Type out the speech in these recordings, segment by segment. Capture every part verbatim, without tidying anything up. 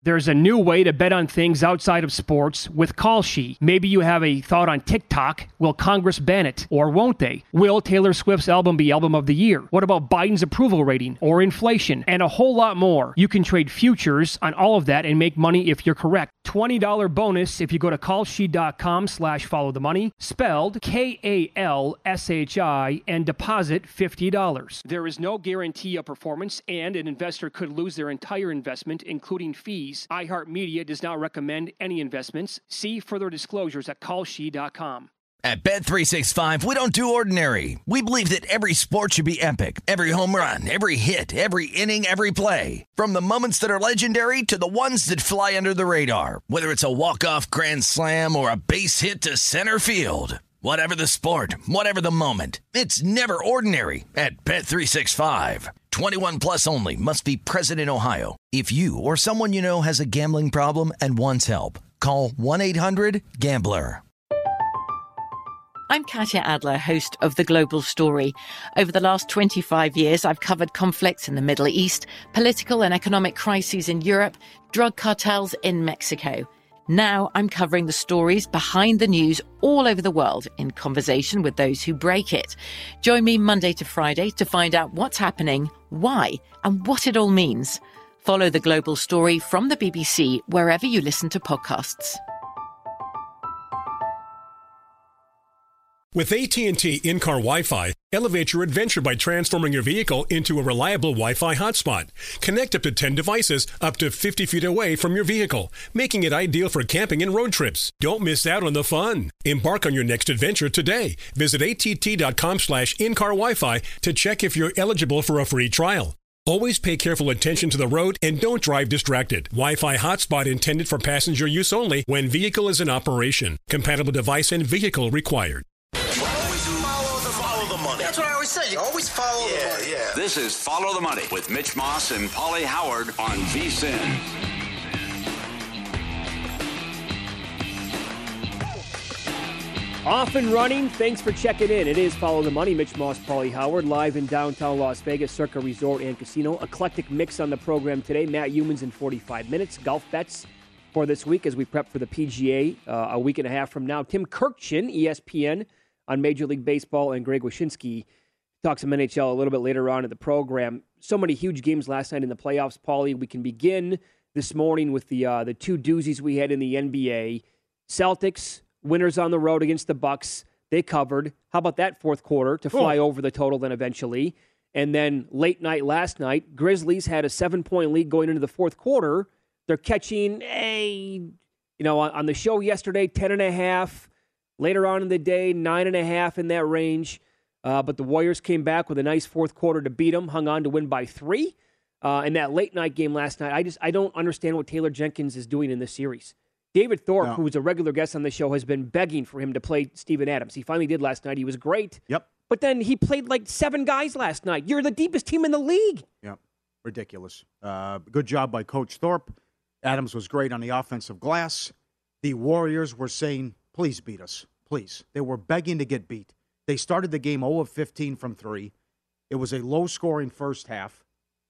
There's a new way to bet on things outside of sports with Kalshi. Maybe you have a thought on TikTok. Will Congress ban it? Or won't they? Will Taylor Swift's album be Album of the Year? What about Biden's approval rating? Or inflation? And a whole lot more. You can trade futures on all of that and make money if you're correct. twenty dollars bonus if you go to kalshi.com slash follow the money, spelled K A L S H I, and deposit fifty dollars. There is no guarantee of performance, and an investor could lose their entire investment, including fees. iHeartMedia does not recommend any investments. See further disclosures at kalshi dot com. At Bet three sixty-five, we don't do ordinary. We believe that every sport should be epic. Every home run, every hit, every inning, every play. From the moments that are legendary to the ones that fly under the radar. Whether it's a walk-off grand slam or a base hit to center field. Whatever the sport, whatever the moment, it's never ordinary at Bet three sixty-five. twenty-one plus only. Must be present in Ohio. If you or someone you know has a gambling problem and wants help, call one eight hundred gambler. I'm Katya Adler, host of The Global Story. Over the last twenty-five years, I've covered conflicts in the Middle East, political and economic crises in Europe, drug cartels in Mexico. Now I'm covering the stories behind the news all over the world in conversation with those who break it. Join me Monday to Friday to find out what's happening, why, and what it all means. Follow The Global Story from the B B C wherever you listen to podcasts. With A T and T in-car Wi-Fi, elevate your adventure by transforming your vehicle into a reliable Wi-Fi hotspot. Connect up to ten devices up to fifty feet away from your vehicle, making it ideal for camping and road trips. Don't miss out on the fun. Embark on your next adventure today. Visit att.com slash in-car Wi-Fi to check if you're eligible for a free trial. Always pay careful attention to the road and don't drive distracted. Wi-Fi hotspot intended for passenger use only when vehicle is in operation. Compatible device and vehicle required. Always follow the, follow the money. That's what I always say. You always follow yeah, the money. Yeah. This is Follow the Money with Mitch Moss and Paulie Howard on V S I N. Off and running. Thanks for checking in. It is Follow the Money. Mitch Moss, Paulie Howard, live in downtown Las Vegas, Circa Resort and Casino. Eclectic mix on the program today. Matt Youmans in forty-five minutes. Golf bets for this week as we prep for the P G A uh, a week and a half from now. Tim Kurkjian, E S P N, on Major League Baseball, and Greg Wyshynski talks some N H L a little bit later on in the program. So many huge games last night in the playoffs, Paulie. We can begin this morning with the uh, the two doozies we had in the N B A. Celtics, winners on the road against the Bucks. They covered. How about that fourth quarter to fly oh. over the total then eventually? And then late night last night, Grizzlies had a seven-point lead going into the fourth quarter. They're catching a, you know, on the show yesterday, ten and a half. Later on in the day, nine and a half in that range. Uh, but the Warriors came back with a nice fourth quarter to beat them, hung on to win by three. Uh, in that late night game last night, I just I don't understand what Taylor Jenkins is doing in this series. David Thorpe, no. who was a regular guest on the show, has been begging for him to play Steven Adams. He finally did last night. He was great. Yep. But then he played like seven guys last night. You're the deepest team in the league. Yep. Ridiculous. Uh, good job by Coach Thorpe. Adams was great on the offensive glass. The Warriors were saying, please beat us. Please. They were begging to get beat. They started the game zero of fifteen from three. It was a low-scoring first half.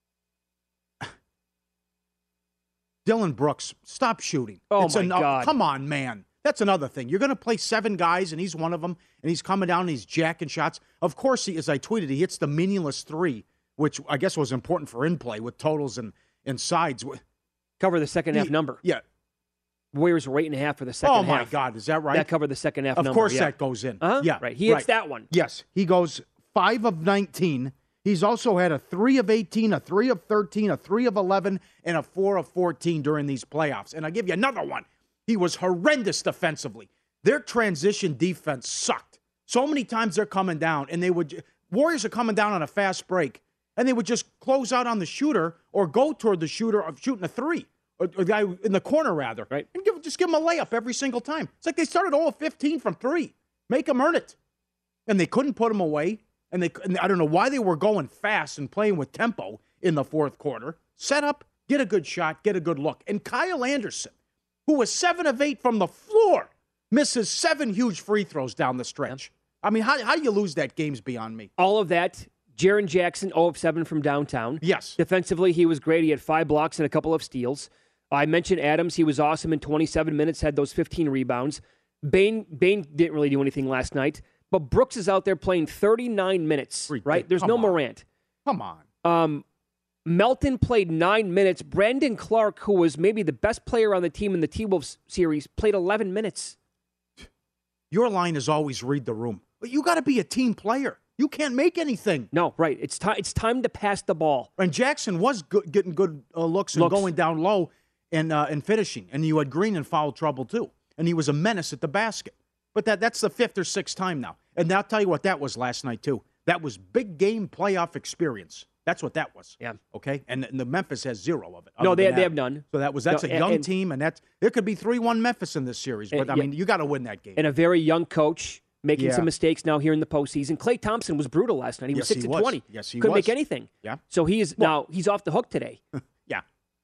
Dylan Brooks, stop shooting. Oh, it's my an- God. Come on, man. That's another thing. You're going to play seven guys, and he's one of them, and he's coming down and he's jacking shots. Of course, he, as I tweeted, he hits the meaningless three, which I guess was important for in-play with totals and, and sides. Cover the second half he, number. Yeah. Warriors were eight and a half for the second half. Oh, my God. Is that right? That covered the second half of number. Of course yeah. that goes in. Uh-huh. Yeah. Right. He hits right. that one. Yes. He goes five of nineteen. He's also had a three of eighteen, a three of thirteen, a three of eleven, and a four of fourteen during these playoffs. And I'll give you another one. He was horrendous defensively. Their transition defense sucked. So many times they're coming down, and they would Warriors are coming down on a fast break, and they would just close out on the shooter or go toward the shooter of shooting a three. Or the guy in the corner, rather. Right. And give, just give him a layup every single time. It's like they started all of fifteen from three. Make them earn it. And they couldn't put them away. And they and I don't know why they were going fast and playing with tempo in the fourth quarter. Set up, get a good shot, get a good look. And Kyle Anderson, who was seven of eight from the floor, misses seven huge free throws down the stretch. I mean, how, how do you lose that game's beyond me. All of that, Jaren Jackson, zero of seven from downtown. Yes. Defensively, he was great. He had five blocks and a couple of steals. I mentioned Adams. He was awesome in twenty-seven minutes, had those fifteen rebounds. Bain, Bain didn't really do anything last night. But Brooks is out there playing thirty-nine minutes, Ridiculous. right? There's Come no on. Morant. Come on. Um, Melton played nine minutes. Brandon Clark, who was maybe the best player on the team in the T-Wolves series, played eleven minutes. Your line is always read the room. But you got to be a team player. You can't make anything. No, right. It's time. It's time to pass the ball. And Jackson was good, getting good uh, looks and Looks. going down low and uh, and finishing. And you had Green in foul trouble too. And he was a menace at the basket. But that that's the fifth or sixth time now. And I'll tell you what that was last night too. That was big game playoff experience. That's what that was. Yeah. Okay. And, and the Memphis has zero of it. No, other they than they that. have none. So that was that's No, a and- young and- team, and that's there could be three one Memphis in this series. But And- I yeah. mean, you got to win that game. And a very young coach making Yeah. some mistakes now here in the postseason. Klay Thompson was brutal last night. He was Yes, six he and was. twenty. Yes, he Couldn't was. make anything. Yeah. So he is Well- now he's off the hook today. Yeah.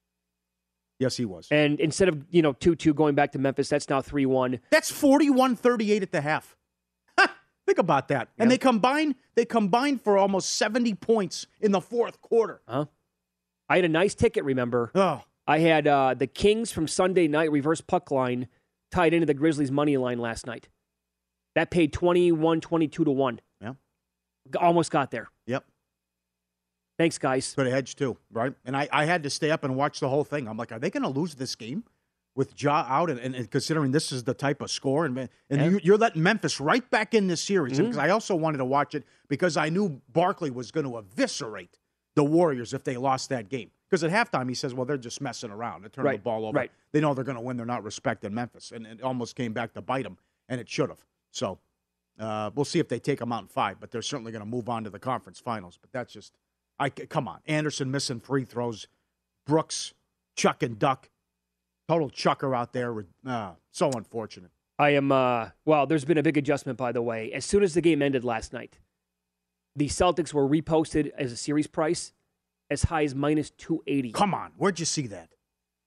Yes, he was. And instead of you know two two going back to Memphis, that's now three one. That's forty-one thirty-eight at the half. Ha! Think about that. And Yeah. they combined they combined for almost seventy points in the fourth quarter. Huh? I had a nice ticket. Remember, Oh, I had uh, the Kings from Sunday night reverse puck line tied into the Grizzlies money line last night. That paid twenty-one, twenty-two to one. yeah. G- Almost got there. Yep. Thanks, guys. Could have hedged too, right? And I, I had to stay up and watch the whole thing. I'm like, are they going to lose this game with Ja out? And, and, and considering this is the type of score, and and Yeah. you, you're letting Memphis right back in this series. Mhm. Because I also wanted to watch it because I knew Barkley was going to eviscerate the Warriors if they lost that game. Because at halftime he says, well, they're just messing around. They're turning Right, the ball over. right. They know they're going to win. They're not respecting Memphis. And it almost came back to bite them, and it should have. So uh, we'll see if they take them out in five, but they're certainly going to move on to the conference finals. But that's just, I come on. Anderson missing free throws. Brooks, chuck and duck. Total chucker out there. Uh, so unfortunate. I am, uh, well, there's been a big adjustment, by the way. As soon as the game ended last night, the Celtics were reposted as a series price as high as minus two eighty. Come on. Where'd you see that?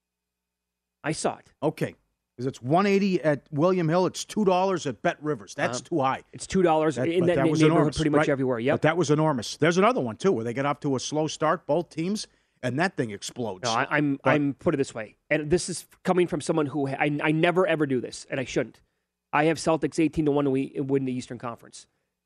I saw it. Okay. Because it's one eighty at William Hill. It's two dollars at Bet Rivers. That's Um, too high. It's two dollars That- in but that, that na- was neighborhood enormous, pretty much right? everywhere. Yep. But that was enormous. There's another one, too, where they get off to a slow start, both teams, and that thing explodes. No, I, I'm, But- I'm, put it this way, and this is coming from someone who, I, I never ever do this, and I shouldn't. I have Celtics eighteen to one to we- win the Eastern Conference.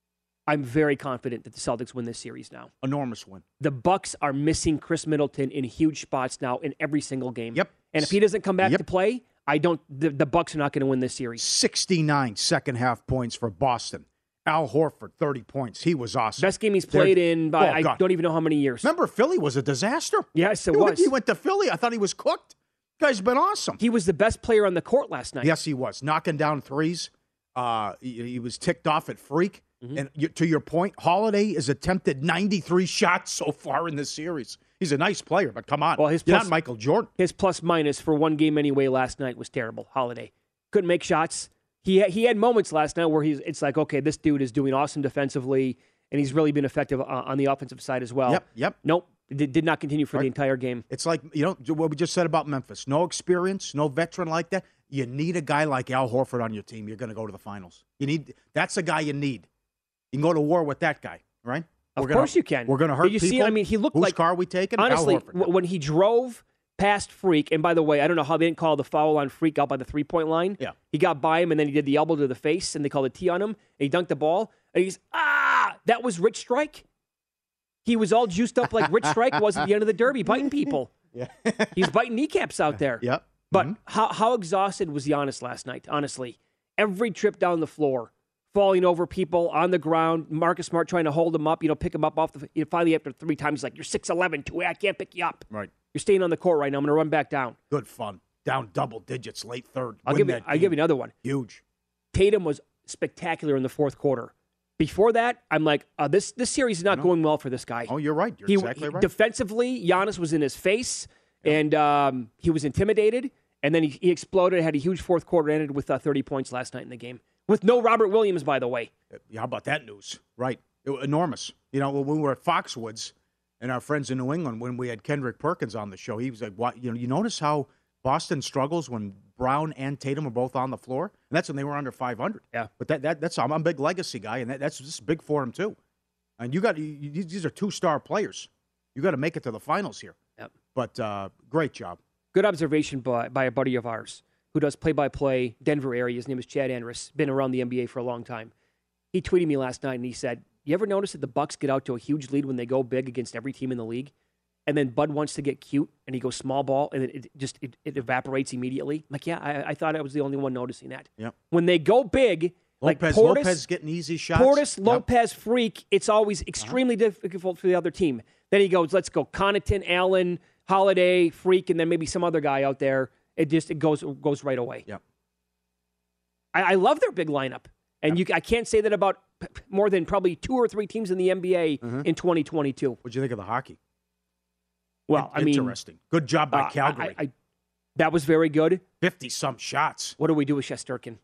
I'm very confident that the Celtics win this series now. Enormous win. The Bucks are missing Chris Middleton in huge spots now in every single game. Yep. And if he doesn't come back Yep. to play, I don't. The, the Bucks are not going to win this series. sixty-nine second half points for Boston. Al Horford, thirty points. He was awesome. Best game he's They're- played in by Oh, I God. don't even know how many years. Remember, Philly was a disaster. Yes, it he went, was. He went to Philly. I thought he was cooked. Guy's been awesome. He was the best player on the court last night. Yes, he was. Knocking down threes. Uh, he, he was ticked off at Freak. Mm-hmm. And you, to your point, Holiday has attempted ninety-three shots so far in this series. He's a nice player, but come on. Well, his You're plus- not Michael Jordan. His plus minus for one game anyway last night was terrible. Holiday couldn't make shots. He ha- he had moments last night where he's it's like, okay, this dude is doing awesome defensively, and he's really been effective uh, on the offensive side as well. Yep, yep. Nope, did, did not continue for Right. the entire game. It's like, you know, what we just said about Memphis. No experience, no veteran like that. You need a guy like Al Horford on your team. You're going to go to the finals. You need That's a guy you need. You can go to war with that guy, right? Of We're gonna- course you can. We're going to hurt Did you people. see? I mean, he looked Whose like car are we taking? honestly Al Horford. w- when he drove past Freak. And by the way, I don't know how they didn't call the foul on Freak out by the three point line. Yeah. he got by him and then he did the elbow to the face and they called a T on him. And he dunked the ball and he's ah, that was Rich Strike. He was all juiced up like Rich Strike was at the end of the Derby, biting people. Yeah. He's biting kneecaps out there. Yep. But Mhm. how how exhausted was Giannis last night? Honestly, every trip down the floor, falling over people on the ground. Marcus Smart trying to hold him up, you know, pick him up off the. You know, finally, after three times, he's like, "You're six eleven, two. I can't pick you up. Right. You're staying on the court right now. I'm going to run back down." Good fun. Down double digits, late third. I'll Win give you. that I'll game. give you another one. Huge. Tatum was spectacular in the fourth quarter. Before that, I'm like, uh, this this series is not going well for this guy. Oh, you're right. You're He, exactly he- right. Defensively, Giannis was in his face, and um, he was intimidated. And then he, he exploded. Had a huge fourth quarter. Ended with uh, thirty points last night in the game with no Robert Williams, by the way. Yeah, how about that news? Right. It was enormous. You know, when we were at Foxwoods and our friends in New England, when we had Kendrick Perkins on the show, he was like, "What? You know, you notice how Boston struggles when Brown and Tatum are both on the floor? And that's when they were under five hundred. Yeah. But that, that that's I'm a big legacy guy, and that, that's just big for him, too. And you got you, you- these are two-star players. You got to make it to the finals here. Yep. But uh, great job. Good observation by, by a buddy of ours who does play-by-play Denver area. His name is Chad Andrus, been around the N B A for a long time. He tweeted me last night and he said, you ever notice that the Bucks get out to a huge lead when they go big against every team in the league? And then Bud wants to get cute and he goes small ball and it, it just it, it evaporates immediately. I'm like, yeah, I, I thought I was the only one noticing that. Yep. When they go big, Lopez, like Portis, Lopez getting easy shots. Portis, Yep. Lopez, Freak, it's always extremely uh-huh. difficult for the other team. Then he goes, let's go Connaughton, Allen, Holiday, Freak, and then maybe some other guy out there. It just it goes goes right away. Yep. I, I love their big lineup. And yep. you, I can't say that about p- more than probably two or three teams in the N B A mm-hmm. in twenty twenty-two. What'd you think of the hockey? Well, I mean, interesting. Good job by uh, Calgary. I, I, that was very good. fifty-some shots. What do we do with Shesterkin?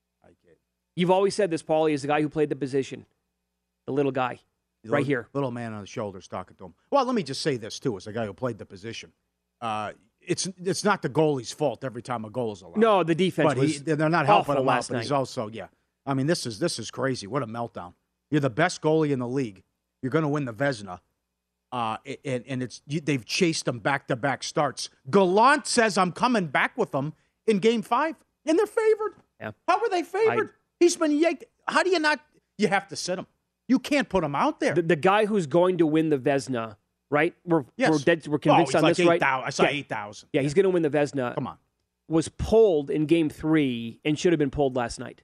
You've always said this, Paulie, is the guy who played the position. The little guy, the right little, here. Little man on the shoulders talking to him. Well, let me just say this, too, as a guy who played the position. Uh, it's it's not the goalie's fault every time a goal is allowed. No, the defense but was he, they're not helping him out, last but night. he's also, yeah. I mean, this is this is crazy. What a meltdown. You're the best goalie in the league. You're going to win the Vezina. Uh, and, and it's you, they've chased him back-to-back starts. Gallant says, I'm coming back with them in Game five, and they're favored. Yeah. How are they favored? I, He's been yanked. How do you not – you have to sit him. You can't put him out there. The, the guy who's going to win the Vezina, right? We're, yes. we're, dead, we're convinced oh, on like this, right? I saw yeah. eight thousand. Yeah, he's going to win the Vezina. Come on. Was pulled in Game three and should have been pulled last night.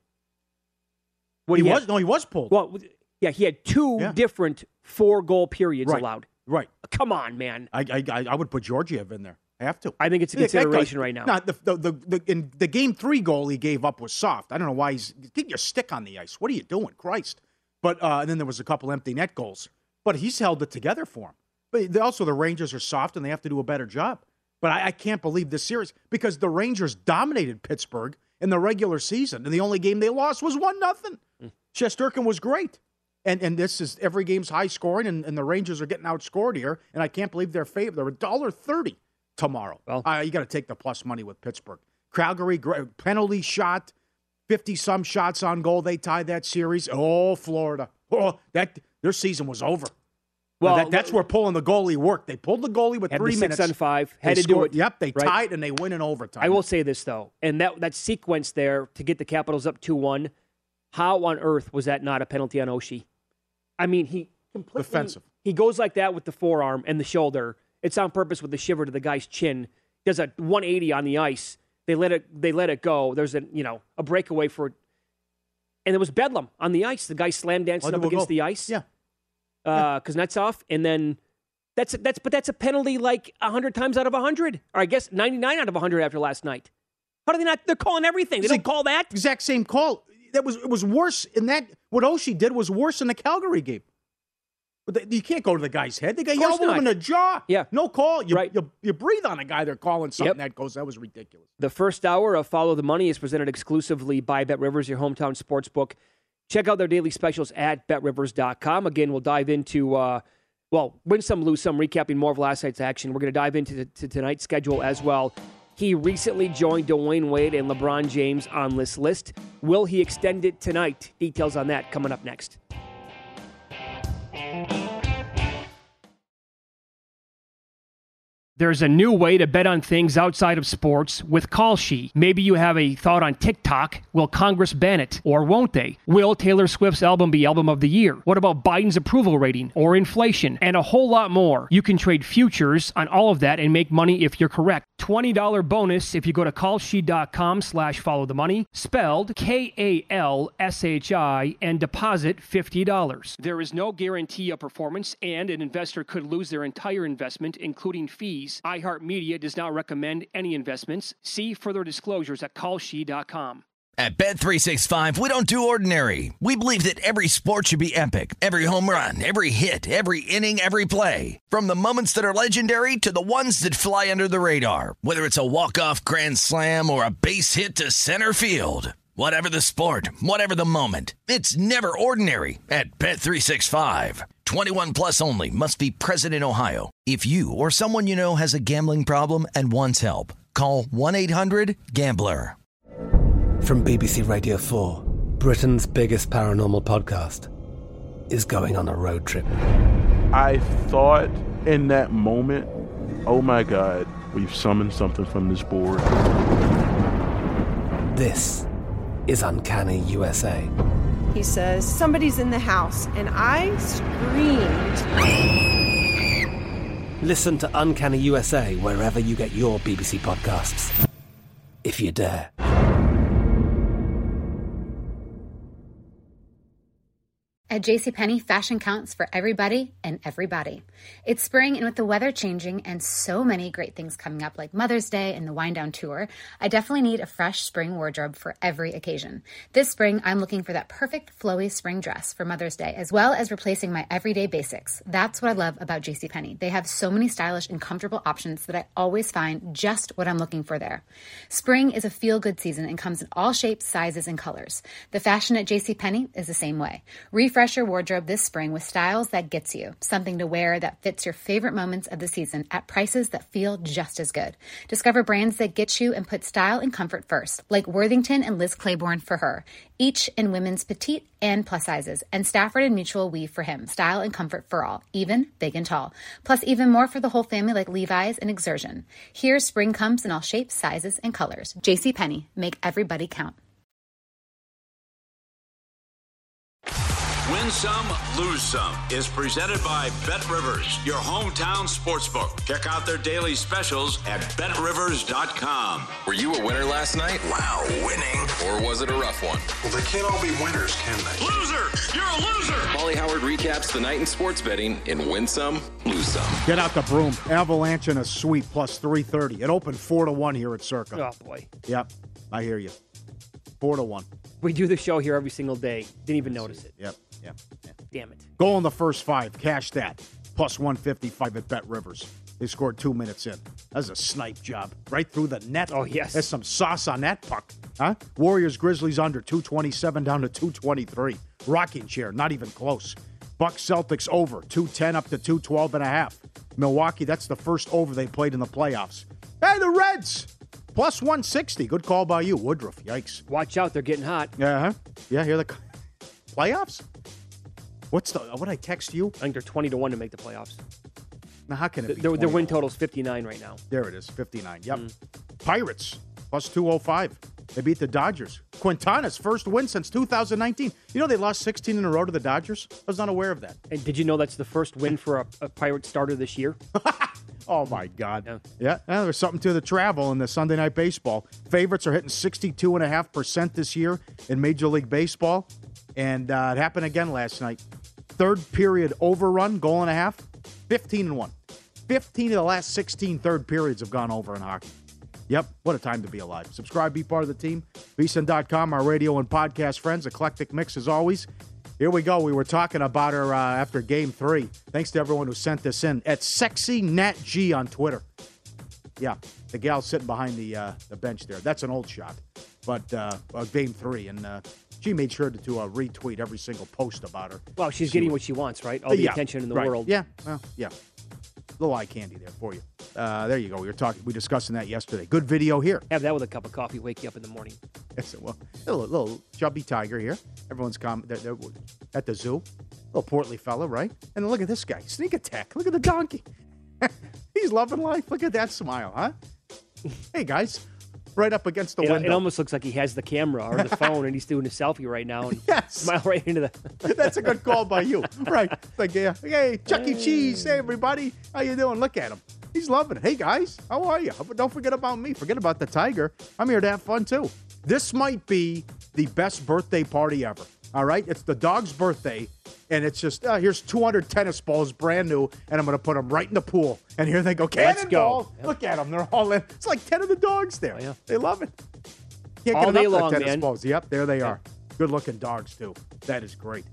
What he he was had? No, he was pulled. Well, yeah, he had two yeah. different four-goal periods right. allowed. Right. Come on, man. I, I I would put Georgiev in there. I have to. I think it's a consideration right now. No, the, the, the, the, in the Game three goal he gave up was soft. I don't know why he's – get your stick on the ice. What are you doing? Christ. But uh, and then there was a couple empty net goals. But he's held it together for him. But also the Rangers are soft and they have to do a better job. But I, I can't believe this series because the Rangers dominated Pittsburgh in the regular season. And the only game they lost was one nothing. Mm. Shesterkin was great. And and this is every game's high scoring, and, and the Rangers are getting outscored here. And I can't believe they're favored. They're one dollar thirty tomorrow. Well, uh, you got to take the plus money with Pittsburgh. Calgary, penalty shot, fifty-some shots on goal. They tied that series. Oh, Florida. Oh, that their season was over. Well, that, that's where pulling the goalie worked. They pulled the goalie with three minutes. Six on five. Had to do it. Yep, they right? tied, and they win in overtime. I will say this, though. And that, that sequence there to get the Capitals up two one, how on earth was that not a penalty on Oshie? I mean, he completely defensive. He goes like that with the forearm and the shoulder. It's on purpose with the shiver to the guy's chin. Does a one eighty on the ice. They let it. They let it go. There's a you know a breakaway for, and it was bedlam on the ice. The guy slam dancing up against go. the ice. Yeah, because uh, that's off, and then that's that's but that's a penalty like a hundred times out of a hundred, or I guess ninety-nine out of a hundred after last night. How do they not? They're calling everything. They don't call that exact same call. That was it was worse in that. What Oshie did was worse in the Calgary game. But the, you can't go to the guy's head. The guy yelled him in the jaw. Yeah, no call. You, right. you, you breathe on a guy. They're calling something yep. that goes. That was ridiculous. The first hour of Follow the Money is presented exclusively by BetRivers, your hometown sports book. Check out their daily specials at bet rivers dot com. Again, we'll dive into uh, well, win some, lose some, recapping more of last night's action. We're going to dive into the, to tonight's schedule as well. He recently joined Dwayne Wade and LeBron James on this list. Will he extend it tonight? Details on that coming up next. There's a new way to bet on things outside of sports with Kalshi. Maybe you have a thought on TikTok. Will Congress ban it? Or won't they? Will Taylor Swift's album be Album of the Year? What about Biden's approval rating? Or inflation? And a whole lot more. You can trade futures on all of that and make money if you're correct. twenty dollars bonus if you go to kalshi.com slash follow the money, spelled K A L S H I, and deposit fifty dollars. There is no guarantee of performance, and an investor could lose their entire investment, including fees. iHeartMedia does not recommend any investments. See further disclosures at kalshi dot com. At Bet three sixty-five, we don't do ordinary. We believe that every sport should be epic. Every home run, every hit, every inning, every play. From the moments that are legendary to the ones that fly under the radar. Whether it's a walk-off grand slam or a base hit to center field. Whatever the sport, whatever the moment, it's never ordinary at Bet three sixty-five. twenty-one plus only. Must be present in Ohio. If you or someone you know has a gambling problem and wants help, call one eight hundred gambler. From B B C Radio four, Britain's biggest paranormal podcast is going on a road trip. I thought in that moment, oh my God, We've summoned something from this board. This is Uncanny U S A. He says, somebody's in the house, and I screamed. Listen to Uncanny U S A wherever you get your B B C podcasts, if you dare. At JCPenney, fashion counts for everybody and everybody. It's spring, and with the weather changing and so many great things coming up like Mother's Day and the Wind Down Tour, I definitely need a fresh spring wardrobe for every occasion. This spring, I'm looking for that perfect flowy spring dress for Mother's Day, as well as replacing my everyday basics. That's what I love about JCPenney. They have so many stylish and comfortable options that I always find just what I'm looking for there. Spring is a feel-good season and comes in all shapes, sizes, and colors. The fashion at JCPenney is the same way. Refresh your wardrobe this spring with styles that gets you, something to wear that fits your favorite moments of the season at prices that feel just as good. Discover brands that get you and put style and comfort first, like Worthington and Liz Claiborne for her, each in women's petite and plus sizes, and Stafford and Mutual Weave for him, style and comfort for all, even big and tall. Plus even more for the whole family like Levi's and Exertion. Here, spring comes in all shapes, sizes, and colors. JCPenney, make everybody count. Win Some, Lose Some is presented by Bet Rivers, your hometown sportsbook. Check out their daily specials at bet rivers dot com. Were you a winner last night? Wow, winning. Or was it a rough one? Well, they can't all be winners, can they? Loser! You're a loser! Paulie Howard recaps the night in sports betting in Win Some, Lose Some. Get out the broom. Avalanche in a sweep plus three thirty. It opened four to one here at Circa. Oh, boy. Yep, I hear you. four to one. We do the show here every single day. Didn't even notice it. Yep, yep, yep. Damn it. Goal in the first five. Cash that. Plus one fifty-five at Bet Rivers. They scored two minutes in. That was a snipe job. Right through the net. Oh, yes. There's some sauce on that puck. Huh? Warriors, Grizzlies under two twenty-seven down to two twenty-three. Rocking chair, not even close. Bucks, Celtics over, two ten up to two twelve and a half. Milwaukee, that's the first over they played in the playoffs. Hey, the Reds! Plus one sixty. Good call by you, Woodruff. Yikes. Watch out. They're getting hot. Uh-huh. Yeah, here the playoffs? What's the, what I text you? I think they're twenty to one to make the playoffs. Now, how can it be? Their, their win total is fifty-nine right now. There it is, fifty-nine. Yep. Mm. Pirates, plus two oh five. They beat the Dodgers. Quintana's first win since two thousand nineteen. You know they lost sixteen in a row to the Dodgers? I was not aware of that. And did you know that's the first win for a, a Pirate starter this year? Oh, my God. Yeah. yeah, yeah, there's something to the travel in the Sunday Night Baseball. Favorites are hitting sixty-two point five percent this year in Major League Baseball. And uh, it happened again last night. Third period overrun, goal and a half, fifteen and one. fifteen of the last sixteen third periods have gone over in hockey. Yep, what a time to be alive. Subscribe, be part of the team. V S I N dot com, our radio and podcast friends. Eclectic mix as always. Here we go. We were talking about her uh, after game three. Thanks to everyone who sent this in. At SexyNatG on Twitter. Yeah, the gal sitting behind the uh, the bench there. That's an old shot. But uh, uh, game three. And uh, she made sure to, to uh, retweet every single post about her. Well, she's getting what she wants, right? All the yeah, attention in the right. world. Yeah, well, yeah. Little eye candy there for you. Uh, there you go. We were talking. We were discussing that yesterday. Good video here. Have that with a cup of coffee. Wake you up in the morning. Yes, well, a little, little chubby tiger here. Everyone's com- they're, they're at the zoo. Little portly fella, right? And look at this guy. Sneak attack. Look at the donkey. He's loving life. Look at that smile, huh? Hey, guys. Right up against the it, window. It almost looks like he has the camera or the phone and he's doing a selfie right now. And yes. Smile right into the... That's a good call by you. Right. Like, yeah, hey, Chuck E. Cheese. Hey, everybody. How you doing? Look at him. He's loving it. Hey, guys. How are you? Don't forget about me. Forget about the tiger. I'm here to have fun, too. This might be the best birthday party ever. All right? It's the dog's birthday, and it's just, uh, here's two hundred tennis balls, brand new, and I'm going to put them right in the pool. And here they go. Let's go. Yep. Look at them. They're all in. It's like ten of the dogs there. Oh, yeah. They love it. Can't all get day enough long, of tennis man. balls. Yep, there they yeah. are. Good-looking dogs, too. That is great.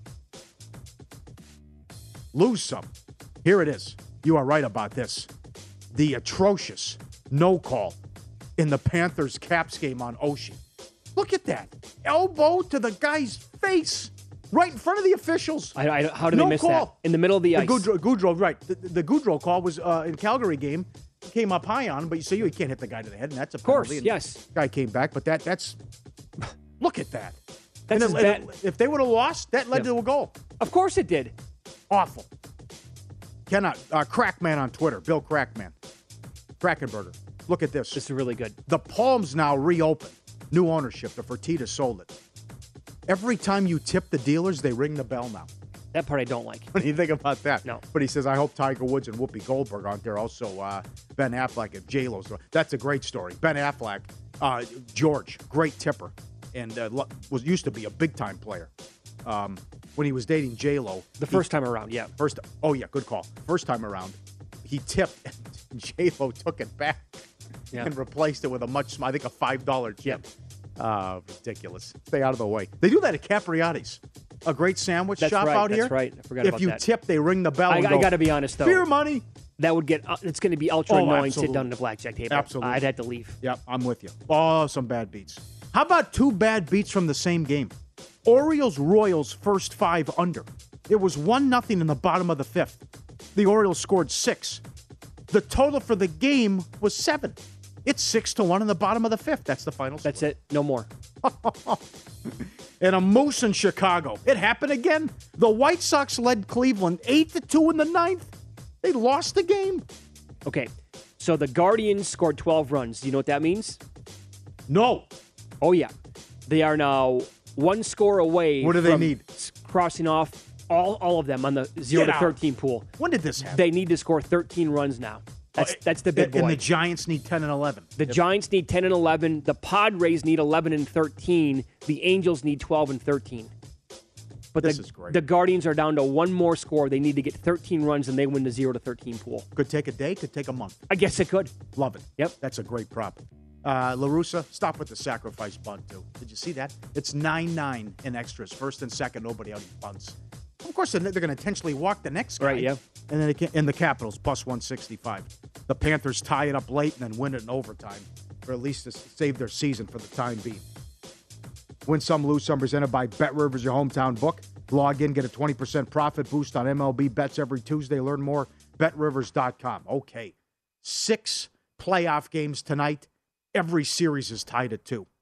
Lose some. Here it is. You are right about this. The atrocious no call in the Panthers-Caps game on Oshie. Look at that. Elbow to the guy's face. Right in front of the officials. I, I, how did no they miss call. that? In the middle of the, the ice. Goudreau, Goudreau, right. The, the Goudreau call was uh, in Calgary game. Came up high on him, but you say you can't hit the guy to the head, and that's a penalty. Of course, yes. Guy came back, but that that's look at that. That's and it, it, if they would have lost, that led yeah. to a goal. Of course it did. Awful. Cannot. Uh, Crackman on Twitter. Bill Crackman. Crackenberger. Look at this. This is really good. The Palms now reopen. New ownership. The Fertitta sold it. Every time you tip the dealers, they ring the bell now. That part I don't like. What do you think about that? No. But he says, I hope Tiger Woods and Whoopi Goldberg aren't there. Also, uh, Ben Affleck and J-Lo's. That's a great story. Ben Affleck, uh, George, great tipper, and uh, was used to be a big-time player. Um, when he was dating J-Lo. The first he, time around, yeah. First. Oh, yeah, good call. First time around, he tipped, and J-Lo took it back yeah. and replaced it with a much, I think, a five dollar tip. Yep. Uh, ridiculous. Stay out of the way. They do that at Capriati's. A great sandwich that's shop right, out that's here. That's right. I forgot if about you that. tip, they ring the bell. I, and I go, got to be honest, though. Beer money. That would get. Uh, it's going to be ultra oh, annoying. Absolutely. Sit down at the blackjack table. Absolutely. I'd have to leave. Yep, I'm with you. Oh, some bad beats. How about two bad beats from the same game? Orioles Royals first five under. It was one nothing in the bottom of the fifth. The Orioles scored six. The total for the game was seven. It's six to one in the bottom of the fifth. That's the final score. That's it. No more. And a moose in Chicago. It happened again. The White Sox led Cleveland eight to two in the ninth. They lost the game. Okay, so the Guardians scored twelve runs. Do you know what that means? No. Oh, yeah. They are now one score away. What do they from need? Crossing off all, all of them on the zero Get to out. thirteen pool. When did this happen? They need to score thirteen runs now. That's, that's the big and, boy. And the Giants need ten and eleven. The yep. Giants need ten and eleven. The Padres need eleven and thirteen. The Angels need twelve and thirteen. But this the, is great. The Guardians are down to one more score. They need to get thirteen runs, and they win the zero to thirteen pool. Could take a day, could take a month. I guess it could. Love it. Yep. That's a great prop. Uh, La Russa, stop with the sacrifice bunt, too. Did you see that? It's nine nine in extras. First and second, nobody out in bunts. Of course, they're going to intentionally walk the next guy. Right, yeah. And then they can, in the Capitals, plus one sixty-five. The Panthers tie it up late and then win it in overtime, or at least to save their season for the time being. Win Some, Lose Some, presented by BetRivers, your hometown book. Log in, get a twenty percent profit boost on M L B bets every Tuesday. Learn more, bet rivers dot com. Okay, six playoff games tonight. Every series is tied at two.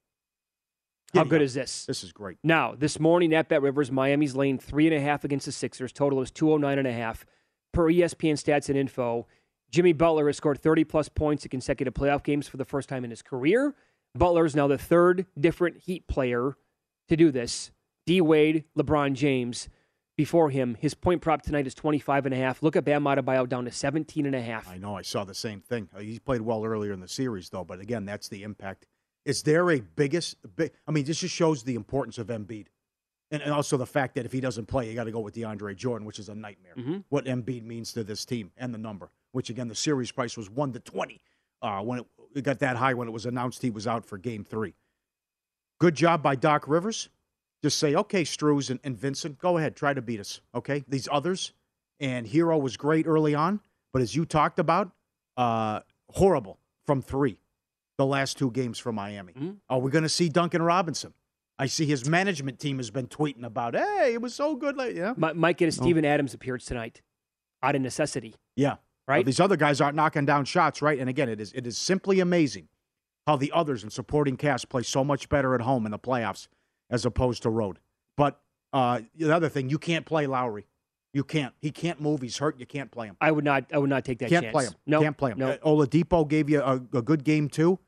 How good is this? This is great. Now, this morning at BetRivers, Miami's laying three and a half against the Sixers. Total is two oh nine and a half. Per E S P N Stats and Info, Jimmy Butler has scored thirty-plus points in consecutive playoff games for the first time in his career. Butler is now the third different Heat player to do this. D-Wade, LeBron James. Before him, his point prop tonight is twenty-five and a half. Look at Bam Adebayo down to seventeen and a half. I know. I saw the same thing. He played well earlier in the series, though. But again, that's the impact. Is there a biggest big? I mean, this just shows the importance of Embiid, and, and also the fact that if he doesn't play, you got to go with DeAndre Jordan, which is a nightmare. Mm-hmm. What Embiid means to this team and the number, which again, the series price was one to twenty uh, when it, it got that high when it was announced he was out for Game Three. Good job by Doc Rivers. Just say, okay, Struz and, and Vincent, go ahead, try to beat us. Okay, these others, and Hero was great early on, but as you talked about, uh, horrible from three. The last two games for Miami. Mm-hmm. Are we going to see Duncan Robinson? I see his management team has been tweeting about, hey, it was so good. Like, yeah. M- might get a Steven oh. Adams appearance tonight out of necessity. Yeah. Right? Well, these other guys aren't knocking down shots, right? And again, it is it is simply amazing how the others in supporting cast play so much better at home in the playoffs as opposed to road. But uh, the other thing, you can't play Lowry. You can't. He can't move. He's hurt. You can't play him. I would not I would not take that can't chance. Play him. No. Can't play him. No. Uh, Oladipo gave you a, a good game, too.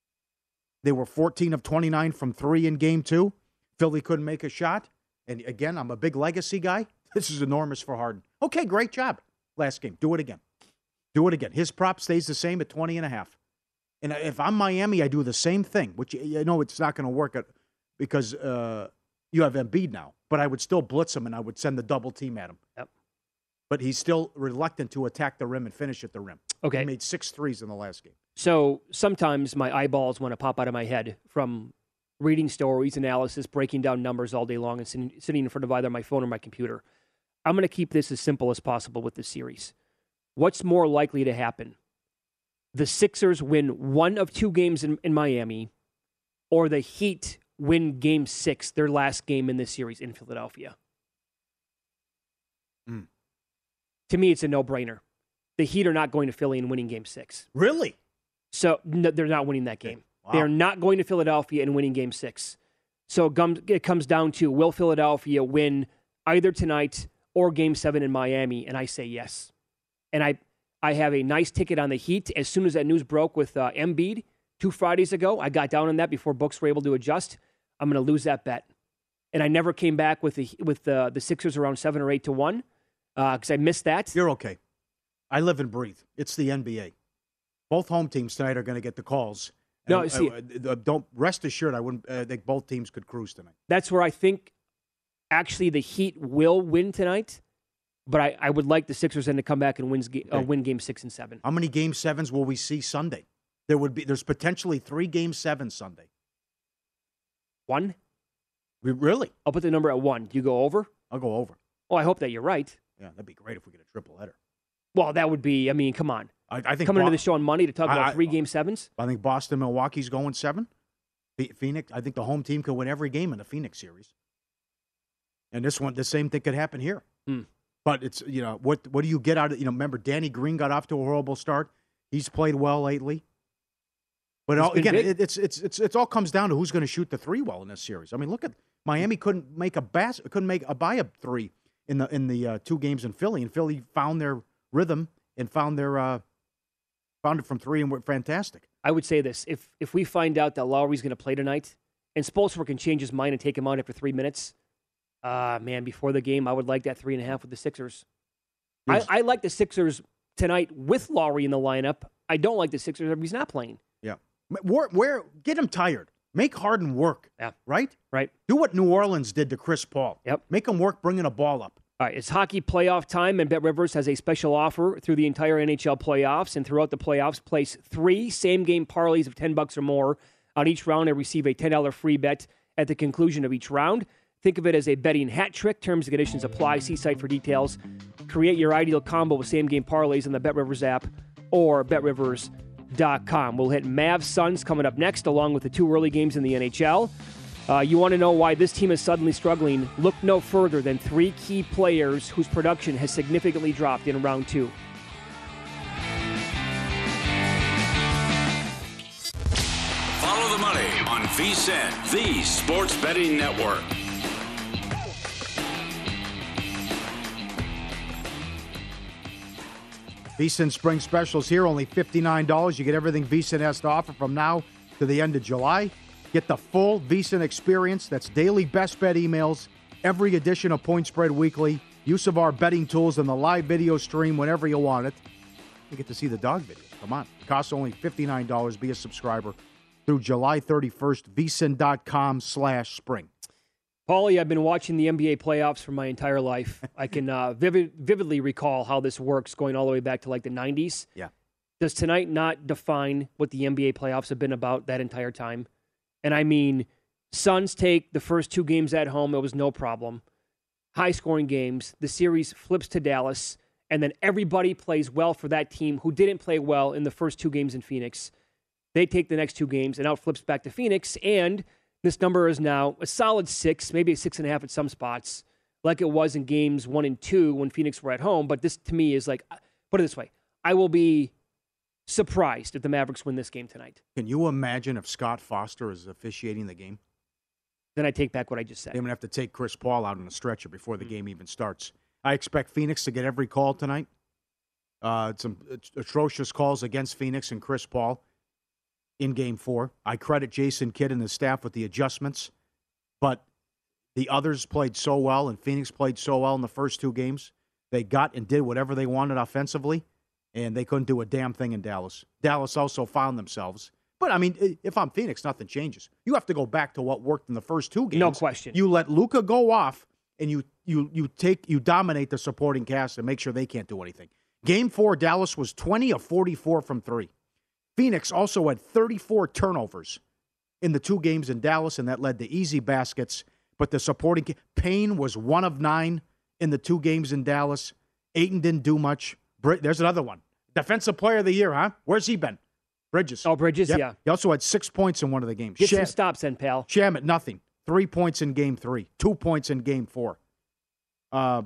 They were fourteen of twenty-nine from three in game two. Philly couldn't make a shot. And again, I'm a big legacy guy. This is enormous for Harden. Okay, great job. Last game. Do it again. Do it again. His prop stays the same at twenty and a half. And if I'm Miami, I do the same thing, which you know it's not going to work because uh, you have Embiid now. But I would still blitz him and I would send the double team at him. Yep. But he's still reluctant to attack the rim and finish at the rim. Okay. He made six threes in the last game. So sometimes my eyeballs want to pop out of my head from reading stories, analysis, breaking down numbers all day long and sitting, sitting in front of either my phone or my computer. I'm going to keep this as simple as possible with this series. What's more likely to happen? The Sixers win one of two games in, in Miami, or the Heat win game six, their last game in this series in Philadelphia. Mm. To me, it's a no-brainer. The Heat are not going to Philly and winning game six. Really? So no, they're not winning that game. Wow. They're not going to Philadelphia and winning game six. So it comes down to, will Philadelphia win either tonight or game seven in Miami? And I say yes. And I I have a nice ticket on the Heat. As soon as that news broke with uh, Embiid two Fridays ago, I got down on that before books were able to adjust. I'm going to lose that bet. And I never came back with the with the, the Sixers around seven or eight to one because uh, I missed that. You're okay. I live and breathe. It's the N B A. Both home teams tonight are going to get the calls. No, and, see, uh, uh, don't rest assured. I wouldn't uh, think both teams could cruise tonight. That's where I think actually the Heat will win tonight. But I, I would like the Sixers then to come back and win, uh, okay. win game six and seven. How many game sevens will we see Sunday? There would be. There's potentially three game sevens Sunday. One? We, really? I'll put the number at one. Do you go over? I'll go over. Oh, I hope that you're right. Yeah, that'd be great if we get a triple header. Well, that would be, I mean, come on. I, I think Coming Bo- into the show on Monday to talk about I, I, three game sevens? I think Boston, Milwaukee's going seven. Phoenix, I think the home team could win every game in the Phoenix series. And this one, the same thing could happen here. Hmm. But it's, you know, what what do you get out of, you know, remember Danny Green got off to a horrible start. He's played well lately. But it all, again, it, it's it's it's it's all comes down to who's going to shoot the three well in this series. I mean, look at Miami couldn't make a bas- couldn't make a buy a three in the in the uh, two games in Philly, and Philly found their rhythm and found their uh, found it from three and were fantastic. I would say this: if if we find out that Lowry's going to play tonight, and Spoelstra can change his mind and take him out after three minutes, uh man, before the game, I would like that three and a half with the Sixers. I, I like the Sixers tonight with Lowry in the lineup. I don't like the Sixers if he's not playing. Yeah, where, where get him tired. Make Harden work. Yeah, right. Right. Do what New Orleans did to Chris Paul. Yep. Make him work, bringing a ball up. All right, it's hockey playoff time, and BetRivers has a special offer through the entire N H L playoffs. And throughout the playoffs, place three same-game parlays of ten bucks or more on each round and receive a ten dollars free bet at the conclusion of each round. Think of it as a betting hat trick. Terms and conditions apply. See site for details. Create your ideal combo with same-game parlays on the BetRivers app or bet rivers dot com. We'll hit Mavs Suns coming up next, along with the two early games in the N H L. Uh, you want to know why this team is suddenly struggling? Look no further than three key players whose production has significantly dropped in round two. Follow the money on V S I N, the Sports Betting Network. V S I N Spring Specials here, only fifty-nine dollars. You get everything V S I N has to offer from now to the end of July. Get the full V S I N experience. That's daily best bet emails, every edition of Point Spread Weekly, use of our betting tools, and the live video stream whenever you want it. You get to see the dog video. Come on. It costs only fifty-nine dollars. Be a subscriber through July thirty-first, V S I N dot com slash spring. Paulie, I've been watching the N B A playoffs for my entire life. I can uh, vivid, vividly recall how this works going all the way back to like the nineties. Yeah. Does tonight not define what the N B A playoffs have been about that entire time? And I mean, Suns take the first two games at home. It was no problem. High-scoring games. The series flips to Dallas, and then everybody plays well for that team who didn't play well in the first two games in Phoenix. They take the next two games, and now it flips back to Phoenix, and this number is now a solid six, maybe a six and a half at some spots, like it was in games one and two when Phoenix were at home. But this, to me, is like, put it this way, I will be surprised if the Mavericks win this game tonight. Can you imagine if Scott Foster is officiating the game? Then I take back what I just said. They're going to have to take Chris Paul out on a stretcher before the mm-hmm. game even starts. I expect Phoenix to get every call tonight. Uh, some atrocious calls against Phoenix and Chris Paul in game four. I credit Jason Kidd and his staff with the adjustments, but the others played so well, and Phoenix played so well in the first two games. They got and did whatever they wanted offensively, and they couldn't do a damn thing in Dallas. Dallas also found themselves. But, I mean, if I'm Phoenix, nothing changes. You have to go back to what worked in the first two games. No question. You let Luka go off, and you you you take you dominate the supporting cast and make sure they can't do anything. Game four, Dallas was twenty of forty-four from three. Phoenix also had thirty-four turnovers in the two games in Dallas, and that led to easy baskets. But the supporting – Payne was one of nine in the two games in Dallas. Ayton didn't do much. There's another one. Defensive player of the year, huh? Where's he been? Bridges. Oh, Bridges, yep. yeah. He also had six points in one of the games. Get Sham, some stops then, pal. Shamet, nothing. Three points in game three. Two points in game four. Uh,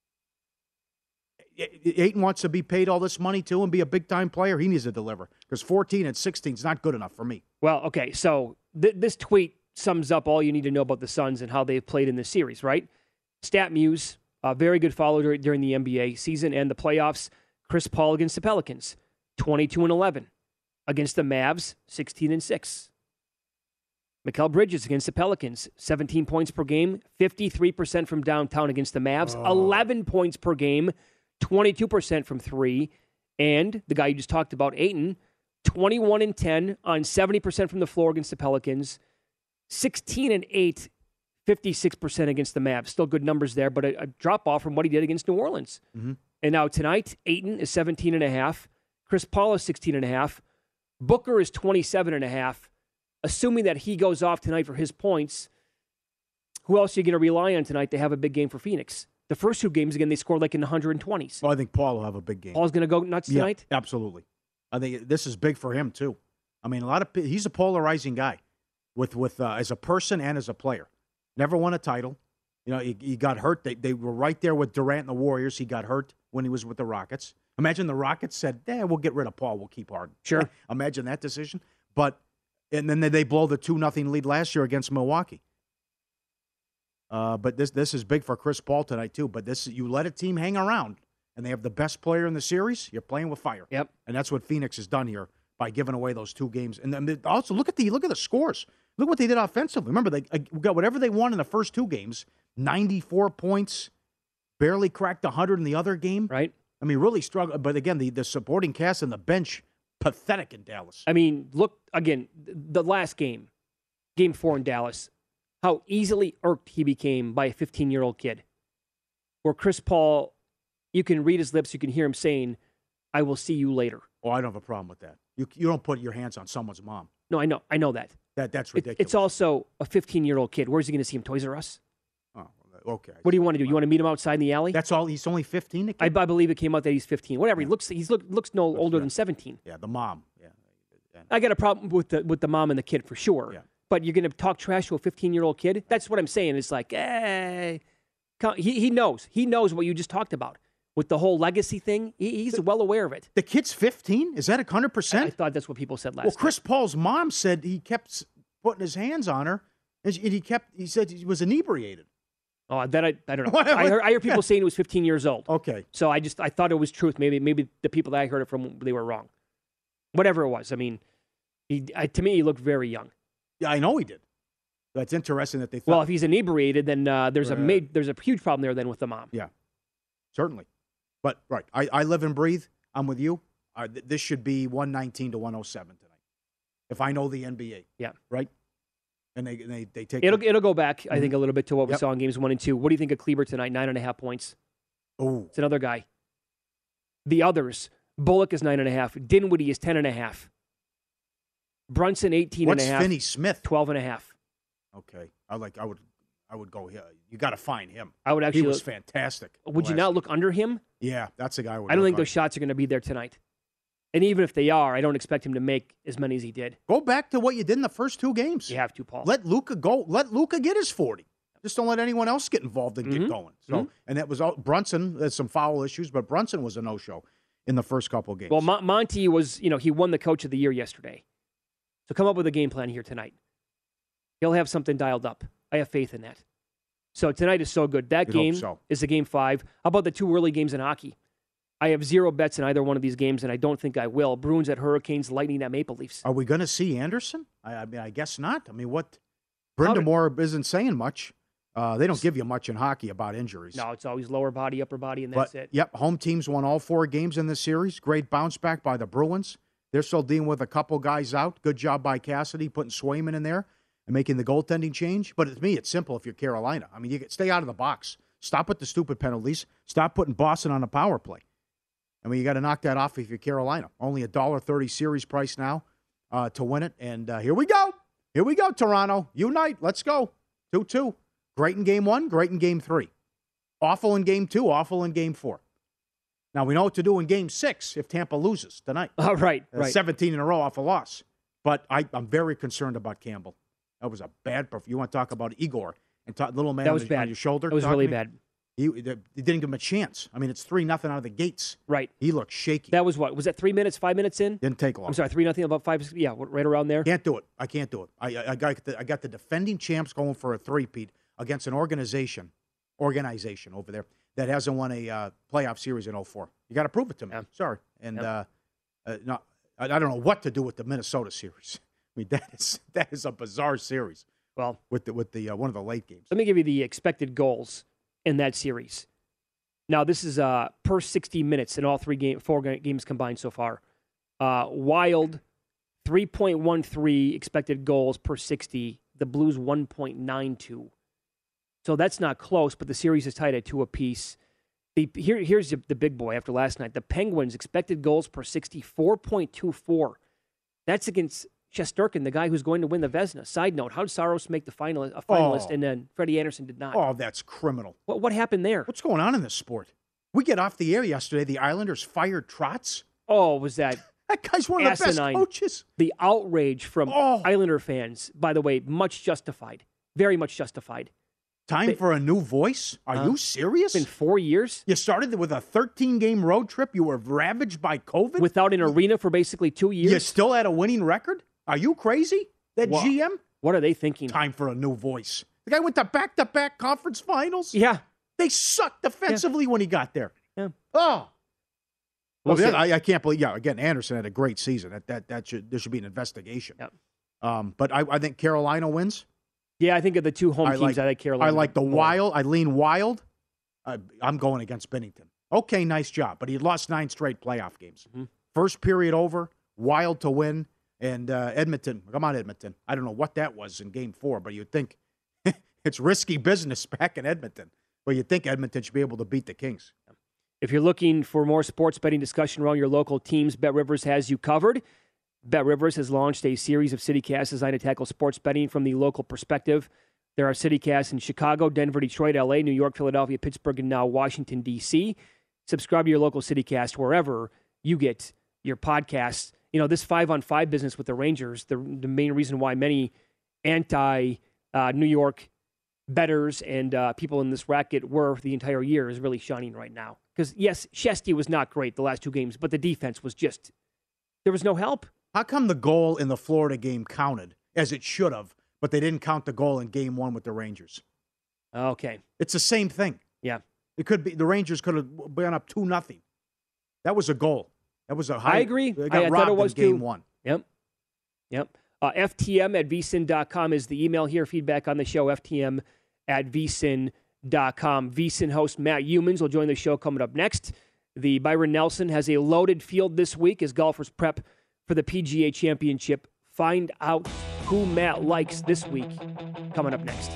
Ayton wants to be paid all this money, too, and be a big-time player. He needs to deliver because fourteen and sixteen is not good enough for me. Well, okay, so th- this tweet sums up all you need to know about the Suns and how they've played in this series, right? StatMuse, a very good follower during the N B A season and the playoffs. Chris Paul against the Pelicans, twenty-two and eleven. Against the Mavs, sixteen and six. Mikal Bridges against the Pelicans, seventeen points per game, fifty-three percent from downtown against the Mavs, oh. eleven points per game, twenty-two percent from three. And the guy you just talked about, Ayton, twenty-one and ten on seventy percent from the floor against the Pelicans, sixteen and eight, fifty-six percent against the Mavs. Still good numbers there, but a, a drop off from what he did against New Orleans. Mm-hmm. And now tonight, Ayton is seventeen and a half, Chris Paul is sixteen and a half, Booker is twenty-seven and a half. Assuming that he goes off tonight for his points, who else are you going to rely on tonight to have a big game for Phoenix? The first two games, again, they scored like in the one hundred twenties. Well, I think Paul will have a big game. Paul's going to go nuts tonight? Yeah, absolutely. I think this is big for him, too. I mean, a lot of he's a polarizing guy with with uh, as a person and as a player. Never won a title. You know, he, he got hurt. They, they were right there with Durant and the Warriors. He got hurt when he was with the Rockets. Imagine the Rockets said, eh, we'll get rid of Paul. We'll keep Harden. Sure. Imagine that decision. But, and then they blow the two nothing lead last year against Milwaukee. Uh, but this this is big for Chris Paul tonight, too. But this you let a team hang around, and they have the best player in the series, you're playing with fire. Yep. And that's what Phoenix has done here by giving away those two games. And then also, look at the look at the scores. Look what they did offensively. Remember, they got whatever they won in the first two games, ninety-four points, barely cracked one hundred in the other game. Right. I mean, really struggled. But again, the, the supporting cast and the bench, pathetic in Dallas. I mean, look, again, the last game, game four in Dallas, how easily irked he became by a fifteen-year-old kid. Where Chris Paul, you can read his lips, you can hear him saying, I will see you later. Oh, I don't have a problem with that. You you don't put your hands on someone's mom. No, I know. I know that. That That's ridiculous. It, it's also a fifteen-year-old kid. Where's he going to see him? Toys R Us? Oh, okay. What do you want to do? You want to meet him outside in the alley? That's all. He's only fifteen? I, I believe it came out that he's fifteen. Whatever. Yeah. He looks He's look, looks no That's older right. than seventeen. Yeah, the mom. Yeah. yeah. I got a problem with the with the mom and the kid for sure. Yeah. But you're going to talk trash to a fifteen-year-old kid? That's what I'm saying. It's like, eh. He, he knows. He knows what you just talked about. With the whole legacy thing, he, he's well aware of it. The kid's fifteen? Is that one hundred percent? I, I thought that's what people said last Well, Chris time. Paul's mom said he kept putting his hands on her, and he kept. He said he was inebriated. Oh, that I, I don't know. I heard, I heard people saying he was fifteen years old. Okay. So I just I thought it was truth. Maybe maybe the people that I heard it from, they were wrong. Whatever it was. I mean, he, I, to me, he looked very young. Yeah, I know he did. That's interesting that they thought. Well, if he's inebriated, then uh, there's right. a ma- there's a huge problem there then with the mom. Yeah, certainly. But, right, I, I live and breathe. I'm with you. Uh, th- this should be one nineteen to one oh seven tonight. If I know the N B A. Yeah. Right? And they they, they take It'll the, it'll go back, mm-hmm. I think, a little bit to what we yep. saw in games one and two. What do you think of Kleber tonight? Nine and a half points. Oh. It's another guy. The others. Bullock is nine and a half. Dinwiddie is ten and a half. Brunson, eighteen What's and a half. Finney Smith? Twelve and a half. Okay. I like I would I would go here. You got to find him. I would actually. He was look, fantastic. Would you not look under him? Yeah, that's the guy. I, would I don't think under. those shots are going to be there tonight. And even if they are, I don't expect him to make as many as he did. Go back to what you did in the first two games. You have to, Paul. Let Luka go. Let Luka get his forty. Just don't let anyone else get involved and mm-hmm. get going. So, mm-hmm. and that was all, Brunson. There's some foul issues, but Brunson was a no-show in the first couple of games. Well, Mo- Monty was, you know, he won the Coach of the Year yesterday. So come up with a game plan here tonight. He'll have something dialed up. I have faith in that. So tonight is so good. That You'd game so. is the game five. How about the two early games in hockey? I have zero bets in either one of these games, and I don't think I will. Bruins at Hurricanes, Lightning at Maple Leafs. Are we going to see Anderson? I, I mean, I guess not. I mean, what? Brindamore isn't saying much. Uh, they don't give you much in hockey about injuries. No, it's always lower body, upper body, and that's but, it. Yep, home teams won all four games in this series. Great bounce back by the Bruins. They're still dealing with a couple guys out. Good job by Cassidy putting Swayman in there and making the goaltending change. But to me, it's simple if you're Carolina. I mean, you get, stay out of the box. Stop with the stupid penalties. Stop putting Boston on a power play. I mean, you got to knock that off if you're Carolina. Only a one dollar thirty series price now uh, to win it. And uh, here we go. Here we go, Toronto. Unite. Let's go. two two. Great in game one, great in game three. Awful in game two, awful in game four. Now, we know what to do in game six if Tampa loses tonight. Oh, right, uh, right. seventeen in a row off a loss. But I, I'm very concerned about Campbell. That was a bad performance. You want to talk about Igor and talk, little man that on, was the, bad. on your shoulder? That was really bad. He, they, they didn't give him a chance. I mean, it's three nothing out of the gates. Right. He looked shaky. That was what? Was that three minutes, five minutes in? Didn't take long. I'm sorry, three nothing, about five, yeah, right around there. Can't do it. I can't do it. I, I, I, got, the, I got the defending champs going for a three-peat against an organization, organization over there that hasn't won a uh, playoff series in oh four. You got to prove it to me. Yeah. Sorry. And Yeah. uh, uh, no, I, I don't know what to do with the Minnesota series. I mean, that is that is a bizarre series. Well, with the with the uh, one of the late games. Let me give you the expected goals in that series. Now, this is uh, per sixty minutes in all three game, four games combined so far. Uh, Wild, three point one three expected goals per sixty. The Blues, one point nine two. So that's not close, but the series is tied at two apiece. The, here, here's the, the big boy after last night. The Penguins, expected goals per sixty, four point two four. That's against Shesterkin, the guy who's going to win the Vezina. Side note, how did Saros make the final, a finalist, Oh. and then Freddie Anderson did not? Oh, that's criminal. What what happened there? What's going on in this sport? We get off the air yesterday. The Islanders fired Trotz. Oh, was that That guy's one of the best asinine. coaches. The outrage from Oh. Islander fans, by the way, much justified. Very much justified. Time They- for a new voice? Are Huh? you serious? It's been four years You started with a thirteen-game road trip. You were ravaged by COVID. without an arena for basically two years. You still had a winning record? Are you crazy? That Wha- G M? What are they thinking? Time for a new voice. The guy went to back-to-back conference finals. Yeah. They sucked defensively when he got there. Yeah. Oh. We'll Well, yeah, see. I, I can't believe. Yeah, again, Anderson had a great season. That that that should there should be an investigation. Yep. Um, but I, I think Carolina wins. Yeah, I think of the two home I teams, like, I like Carolina. I like the more. Wild. I lean Wild. I, I'm going against Bennington. Okay, nice job, but he lost nine straight playoff games. Mm-hmm. First period over. Wild to win, and uh, Edmonton. Come on, Edmonton. I don't know what that was in Game Four, but you'd think it's risky business back in Edmonton. But you'd think Edmonton should be able to beat the Kings. If you're looking for more sports betting discussion around your local teams, BetRivers has you covered. BetRivers has launched a series of CityCasts designed to tackle sports betting from the local perspective. There are CityCasts in Chicago, Denver, Detroit, L A, New York, Philadelphia, Pittsburgh, and now Washington, D C. Subscribe to your local CityCast wherever you get your podcasts. You know, this five-on-five business with the Rangers, the, the main reason why many anti-New uh, York bettors and uh, people in this racket were the entire year is really shining right now. Because, yes, Shesty was not great the last two games, but the defense was just, there was no help. How come the goal in the Florida game counted as it should have, but they didn't count the goal in Game One with the Rangers? Okay. It's the same thing. Yeah. It could be the Rangers could have been up two nothing. That was a goal. That was a high. I agree. They I, got I robbed thought it was in Game too. One. Yep. Yep. Uh, F T M at V S I N dot com is the email here. Feedback on the show, F T M at V S I N dot com. V S I N host Matt Humans will join the show coming up next. The Byron Nelson has a loaded field this week as golfers prep for the P G A Championship. Find out who Matt likes this week coming up next.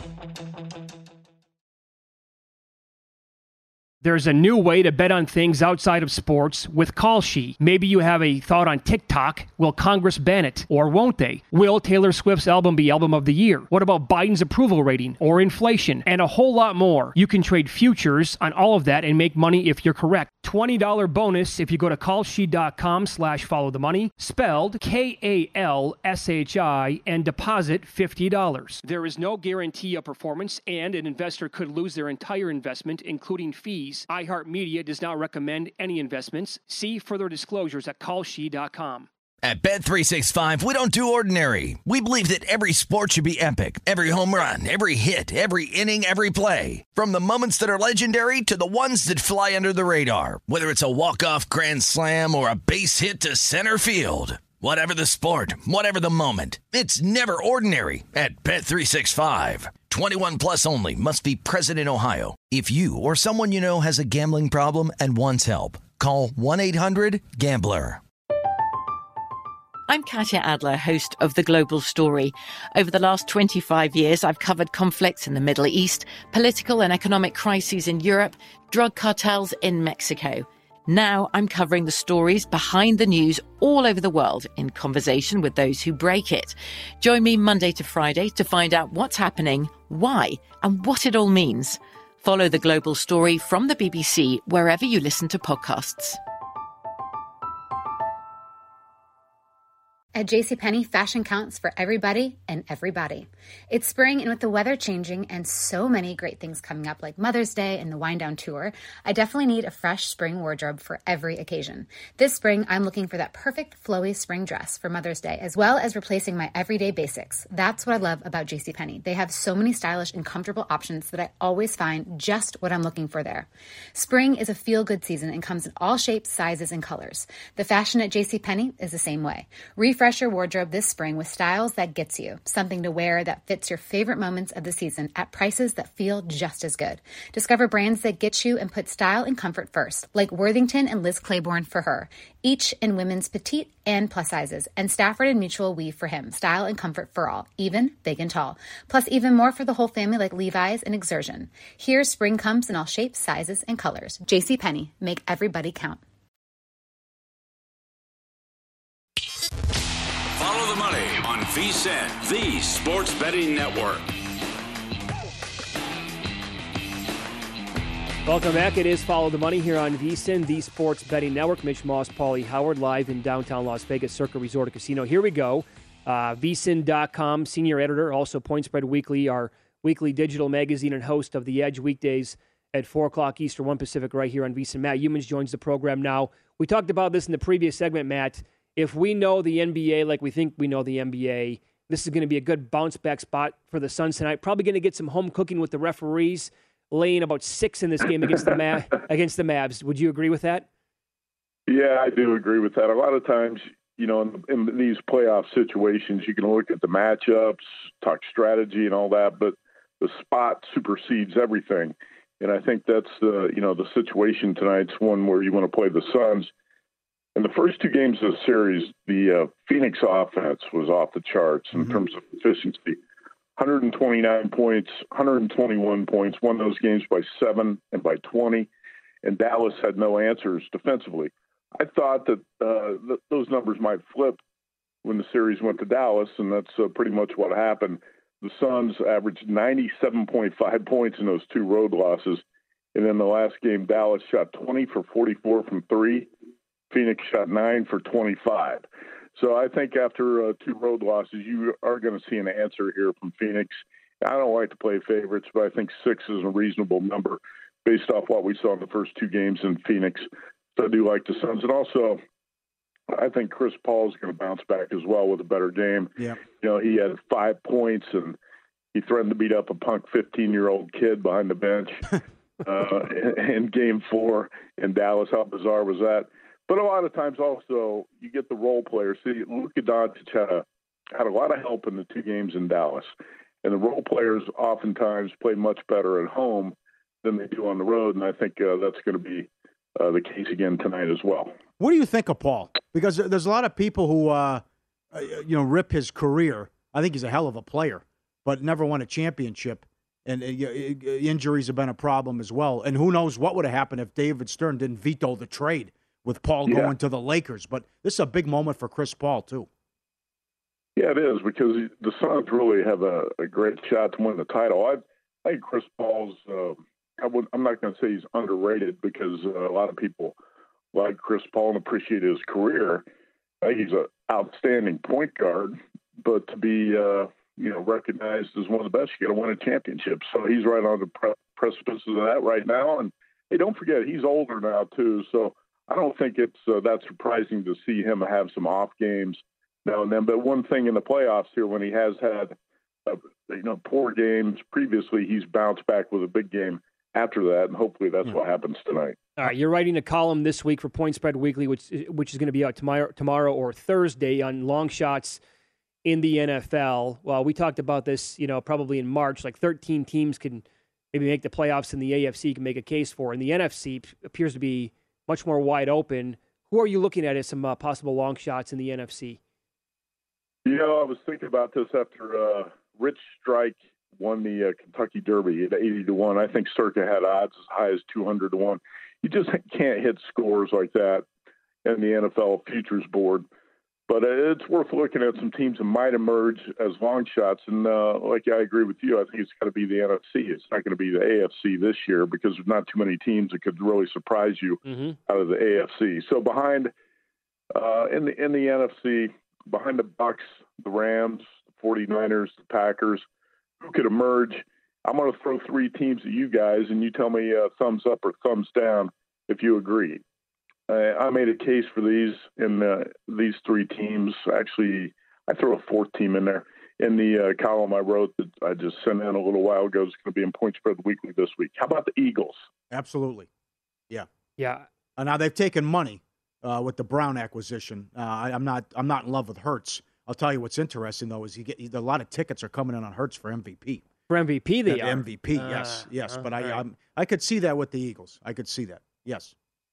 There's a new way to bet on things outside of sports with Kalshi. Maybe you have a thought on TikTok. Will Congress ban it? Or won't they? Will Taylor Swift's album be Album of the Year? What about Biden's approval rating? Or inflation? And a whole lot more. You can trade futures on all of that and make money if you're correct. twenty dollars bonus if you go to kalshi.com slash follow the money, spelled K A L S H I, and deposit fifty dollars. There is no guarantee of performance, and an investor could lose their entire investment, including fees. iHeartMedia does not recommend any investments. See further disclosures at kalshi dot com. At Bet three sixty-five, we don't do ordinary. We believe that every sport should be epic. Every home run, every hit, every inning, every play. From the moments that are legendary to the ones that fly under the radar. Whether it's a walk-off grand slam or a base hit to center field. Whatever the sport, whatever the moment. It's never ordinary at Bet three sixty-five. twenty-one plus only. Must be present in Ohio. If you or someone you know has a gambling problem and wants help, call one eight hundred gambler. I'm Katya Adler, host of The Global Story. Over the last twenty-five years, I've covered conflicts in the Middle East, political and economic crises in Europe, drug cartels in Mexico. Now I'm covering the stories behind the news all over the world in conversation with those who break it. Join me Monday to Friday to find out what's happening, why, and what it all means. Follow The Global Story from the B B C wherever you listen to podcasts. At JCPenney, fashion counts for everybody and everybody. It's spring, and with the weather changing and so many great things coming up like Mother's Day and the Wind Down Tour, I definitely need a fresh spring wardrobe for every occasion. This spring, I'm looking for that perfect flowy spring dress for Mother's Day, as well as replacing my everyday basics. That's what I love about JCPenney. They have so many stylish and comfortable options that I always find just what I'm looking for there. Spring is a feel-good season and comes in all shapes, sizes, and colors. The fashion at JCPenney is the same way. Refresh your wardrobe this spring with styles that gets you, something to wear that fits your favorite moments of the season at prices that feel just as good. Discover brands that get you and put style and comfort first, like Worthington and Liz Claiborne for her, each in women's petite and plus sizes, and Stafford and Mutual Weave for him, style and comfort for all, even big and tall. Plus even more for the whole family like Levi's and Exertion. Here, spring comes in all shapes, sizes, and colors. JCPenney, make everybody count. Follow the money on V S I N, the Sports Betting Network. Welcome back. It is Follow the Money here on V S I N, the Sports Betting Network. Mitch Moss, Paulie Howard, live in downtown Las Vegas, Circa Resort and Casino. Here we go. Uh, V S I N dot com, senior editor, also Point Spread Weekly, our weekly digital magazine and host of The Edge weekdays at four o'clock Eastern, one Pacific, right here on V S I N. Matt Youmans joins the program now. We talked about this in the previous segment, Matt. If we know the N B A like we think we know the N B A, this is going to be a good bounce-back spot for the Suns tonight. Probably going to get some home cooking with the referees, laying about six in this game against the Ma- against the Mavs. Would you agree with that? Yeah, I do agree with that. A lot of times, you know, in, in these playoff situations, you can look at the matchups, talk strategy and all that, but the spot supersedes everything. And I think that's the, you know, the situation tonight's one where you want to play the Suns. In the first two games of the series, the uh, Phoenix offense was off the charts in mm-hmm. terms of efficiency. one hundred twenty-nine points, one hundred twenty-one points, won those games by seven and by twenty, and Dallas had no answers defensively. I thought that uh, th- those numbers might flip when the series went to Dallas, and that's uh, pretty much what happened. The Suns averaged ninety-seven point five points in those two road losses, and in the last game, Dallas shot twenty for forty-four from three. Phoenix shot nine for twenty-five. So I think after uh, two road losses, you are going to see an answer here from Phoenix. I don't like to play favorites, but I think six is a reasonable number based off what we saw in the first two games in Phoenix. So I do like the Suns. And also, I think Chris Paul is going to bounce back as well with a better game. Yeah. You know, he had five points, and he threatened to beat up a punk fifteen-year-old kid behind the bench uh, in, in game four in Dallas. How bizarre was that? But a lot of times also you get the role players. See, Luka Doncic had a, had a lot of help in the two games in Dallas. And the role players oftentimes play much better at home than they do on the road. And I think uh, that's going to be uh, the case again tonight as well. What do you think of Paul? Because there's a lot of people who, uh, you know, rip his career. I think he's a hell of a player, but never won a championship. And uh, injuries have been a problem as well. And who knows what would have happened if David Stern didn't veto the trade with Paul yeah. going to the Lakers. But this is a big moment for Chris Paul, too. Yeah, it is, because the Suns really have a, a great shot to win the title. I, I think Chris Paul's, uh, I would, I'm not going to say he's underrated, because uh, a lot of people like Chris Paul and appreciate his career. I think he's an outstanding point guard, but to be uh, you know, recognized as one of the best, you got to win a championship. So he's right on the pre- precipice of that right now. And hey, don't forget, he's older now, too, so I don't think it's uh, that surprising to see him have some off games now and then. But one thing in the playoffs here, when he has had uh, you know poor games previously, he's bounced back with a big game after that, and hopefully that's yeah. what happens tonight. All right, you're writing a column this week for Point Spread Weekly, which which is going to be out tomorrow, tomorrow or Thursday on long shots in the N F L. Well, we talked about this, you know, probably in March. Like thirteen teams can maybe make the playoffs in the A F C, can make a case for, and the N F C appears to be much more wide open. Who are you looking at as some uh, possible long shots in the N F C? You know, I was thinking about this after uh, Rich Strike won the uh, Kentucky Derby at eighty to one. I think Circa had odds as high as two hundred to one. You just can't hit scores like that in the N F L Futures Board. But it's worth looking at some teams that might emerge as long shots. And uh, like I agree with you, I think it's got to be the N F C. It's not going to be the A F C this year, because there's not too many teams that could really surprise you mm-hmm. out of the A F C. So behind uh, in the in the N F C, behind the Bucks, the Rams, the forty-niners, the Packers, who could emerge? I'm going to throw three teams at you guys, and you tell me uh, thumbs up or thumbs down if you agree. Uh, I made a case for these in uh, these three teams. Actually, I throw a fourth team in there. In the uh, column I wrote that I just sent in a little while ago, it's going to be in Point Spread Weekly this week. How about the Eagles? Absolutely. Yeah. Yeah. Uh, now they've taken money uh, with the Brown acquisition. Uh, I, I'm not. I'm not in love with Hurts. I'll tell you what's interesting though is you get a lot of tickets are coming in on Hurts for M V P. For M V P, they uh, are M V P. Uh, yes, yes. uh, but I, right. I'm, I could see that with the Eagles. I could see that. Yes.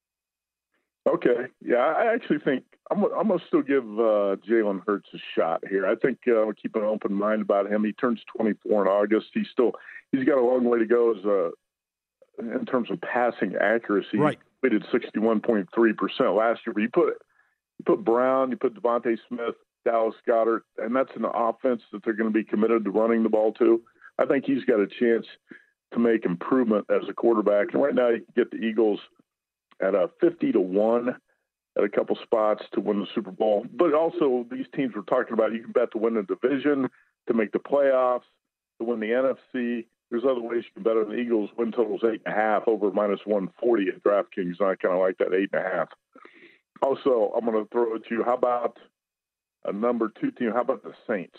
Okay. Yeah, I actually think I'm, I'm going to still give uh, Jalen Hurts a shot here. I think uh, I'm keeping an open mind about him. He turns twenty-four in August. He's still he's got a long way to go as a, in terms of passing accuracy. Right. He completed sixty-one point three percent last year. But you put you put Brown, you put Devontae Smith, Dallas Goedert, and that's an offense that they're going to be committed to running the ball to. I think he's got a chance to make improvement as a quarterback. And right now you can get the Eagles at a fifty to one at a couple spots to win the Super Bowl. But also these teams we're talking about, you can bet to win the division, to make the playoffs, to win the N F C. There's other ways you can bet on the Eagles. Win total's eight and a half over minus one forty at DraftKings. And I kind of like that eight and a half. Also, I'm going to throw it to you. How about a number two team? How about the Saints?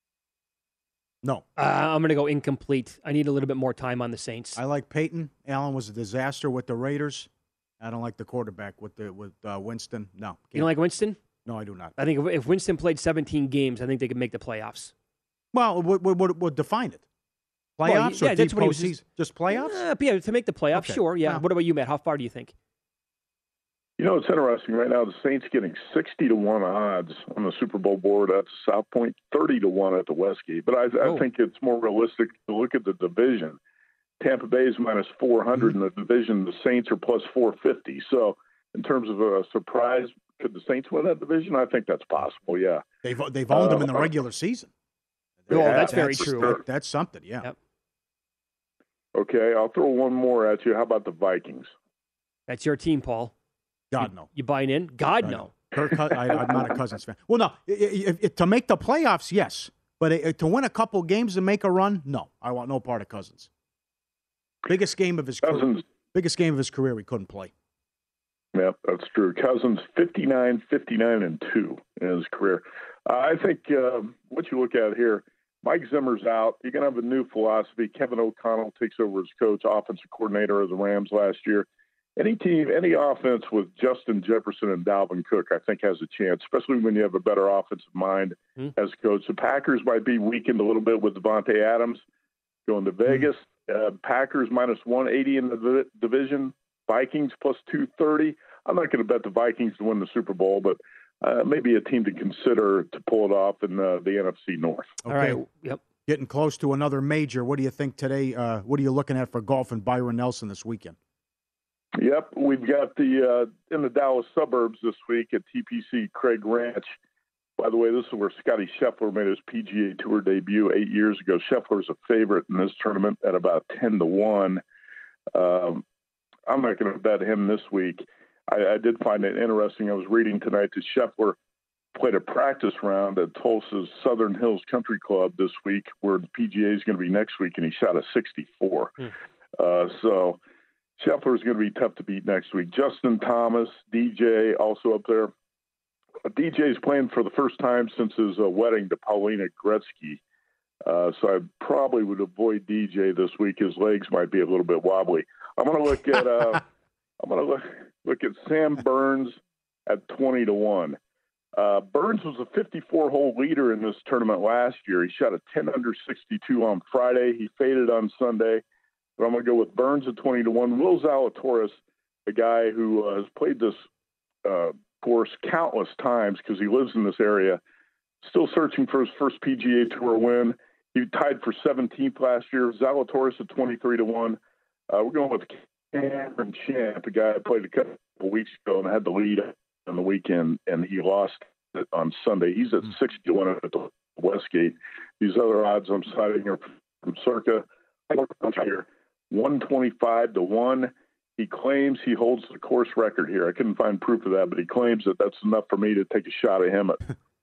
No. Uh, I'm going to go incomplete. I need a little bit more time on the Saints. I like Peyton. Allen was a disaster with the Raiders. I don't like the quarterback with the with uh, Winston. No. Can't. You don't like Winston? No, I do not. I think if, if Winston played seventeen games, I think they could make the playoffs. Well, what would what, what define it? Playoffs well, yeah, or that's deep what he was postseason? just, just playoffs? Uh, yeah, to make the playoffs, Okay. sure. Yeah. Well. What about you, Matt? How far do you think? You know, it's interesting right now. The Saints getting sixty to one odds on the Super Bowl board. That's South Point, thirty to one at the Westgate. But I, Oh. I think it's more realistic to look at the division. Tampa Bay is minus four hundred Mm-hmm. in the division. The Saints are plus four fifty. So in terms of a surprise, could the Saints win that division? I think that's possible, yeah. They've they've owned them in the Uh, regular season. Oh, Yeah, that's very for true. sure. That, that's something, yeah. Yep. Okay, I'll throw one more at you. How about the Vikings? That's your team, Paul. God, you, no. You buying in? God, I no. know. Kirk, Cous- I, I'm not a Cousins fan. Well, no. If, if, to make the playoffs, yes. But it, to win a couple games and make a run, no. I want no part of Cousins. Biggest game of his career. Cousins. Biggest game of his career he couldn't play. Yep, that's true. Cousins fifty-nine, fifty-nine, and two in his career. Uh, I think uh, what you look at here, Mike Zimmer's out. You're going to have a new philosophy. Kevin O'Connell takes over as coach, offensive coordinator of the Rams last year. Any team, any offense with Justin Jefferson and Dalvin Cook, I think has a chance, especially when you have a better offensive mind Mm. as coach. The Packers might be weakened a little bit with Devontae Adams going to Vegas. Mm. Uh, Packers minus one eighty in the div- division. Vikings plus two thirty. I'm not going to bet the Vikings to win the Super Bowl, but uh, maybe a team to consider to pull it off in uh, the N F C North. Okay. All right. Yep. Getting close to another major. What do you think today? Uh, what are you looking at for golf and Byron Nelson this weekend? Yep, we've got the uh, in the Dallas suburbs this week at T P C Craig Ranch. By the way, this is where Scotty Scheffler made his P G A Tour debut eight years ago. Scheffler's a favorite in this tournament at about ten to one. Um, I'm not going to bet him this week. I, I did find it interesting. I was reading tonight that Scheffler played a practice round at Tulsa's Southern Hills Country Club this week, where the P G A is going to be next week, and he shot a sixty-four. Hmm. Uh, so Scheffler is going to be tough to beat next week. Justin Thomas, D J, also up there. D J is playing for the first time since his uh, wedding to Paulina Gretzky. Uh, so I probably would avoid D J this week. His legs might be a little bit wobbly. I'm going to look at uh, I'm going to look look at Sam Burns at twenty to one. Uh, Burns was a fifty-four hole leader in this tournament last year. He shot a ten under sixty-two on Friday. He faded on Sunday. But I'm going to go with Burns at twenty to one. Will Zalatoris, a guy who uh, has played this uh, course countless times because he lives in this area, still searching for his first P G A Tour win. He tied for seventeenth last year. Zalatoris at twenty-three to one. Uh, we're going with Cameron Champ, a guy I played a couple of weeks ago and had the lead on the weekend, and he lost it on Sunday. He's at sixty to one at the Westgate. These other odds I'm citing are from Circa. Here, one twenty-five to one. He claims he holds the course record here. I couldn't find proof of that, but he claims that that's enough for me to take a shot at him at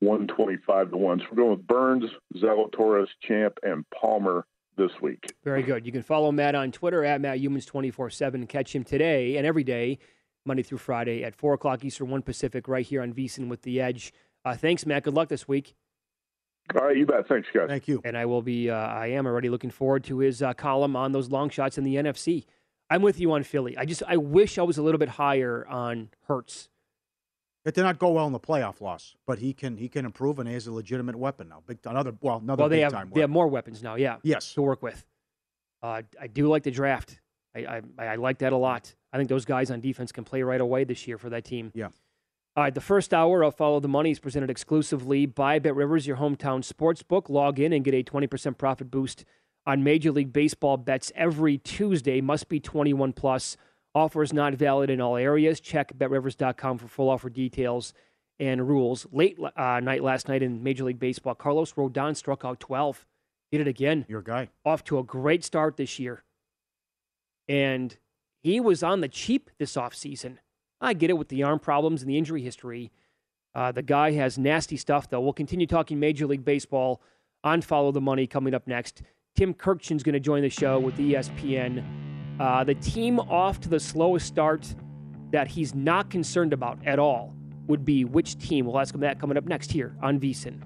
one twenty-five to one. So we're going with Burns, Zalatoris, Champ, and Palmer this week. Very good. You can follow Matt on Twitter at Matt Youmans twenty-four seven and catch him today and every day, Monday through Friday at four o'clock Eastern, one Pacific, right here on VSiN with The Edge. Uh, thanks, Matt. Good luck this week. All right, you bet. Thanks, guys. Thank you. And I will be, uh, I am already looking forward to his uh, column on those long shots in the N F C. I'm with you on Philly. I just, I wish I was a little bit higher on Hurts. It did not go well in the playoff loss, but he can he can improve, and he has a legitimate weapon now. Big another well another well, they big have, time. They have more weapons now, yeah. Yes, to work with. Uh, I do like the draft. I, I I like that a lot. I think those guys on defense can play right away this year for that team. Yeah. All right, the first hour of Follow the Money is presented exclusively by BetRivers, your hometown sports book. Log in and get a twenty percent profit boost on Major League Baseball bets every Tuesday. Must be twenty-one plus. Offers not valid in all areas. Check bet rivers dot com for full offer details and rules. Late uh, night last night in Major League Baseball, Carlos Rodon struck out twelve. Did it again. Your guy. Off to a great start this year. And he was on the cheap this offseason. I get it with the arm problems and the injury history. Uh, the guy has nasty stuff, though. We'll continue talking Major League Baseball on Follow the Money coming up next. Tim Kirkchin's going to join the show with E S P N. Uh, the team off to the slowest start that he's not concerned about at all would be which team? We'll ask him that coming up next here on VSiN.